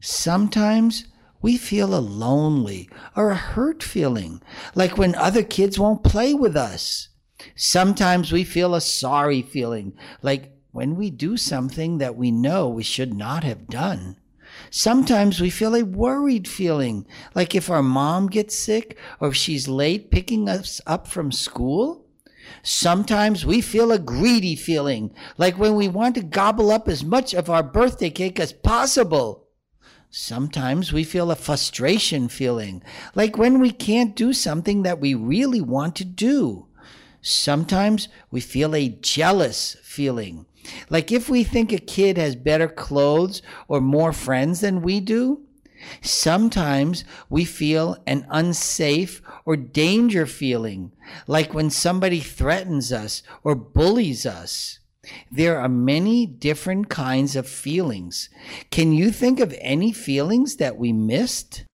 Sometimes we feel a lonely or a hurt feeling, like when other kids won't play with us. Sometimes we feel a sorry feeling, like when we do something that we know we should not have done. Sometimes we feel a worried feeling, like if our mom gets sick or if she's late picking us up from school. Sometimes we feel a greedy feeling, like when we want to gobble up as much of our birthday cake as possible. Sometimes we feel a frustration feeling, like when we can't do something that we really want to do. Sometimes we feel a jealous feeling, like if we think a kid has better clothes or more friends than we do. Sometimes we feel an unsafe or danger feeling, like when somebody threatens us or bullies us. There are many different kinds of feelings. Can you think of any feelings that we missed?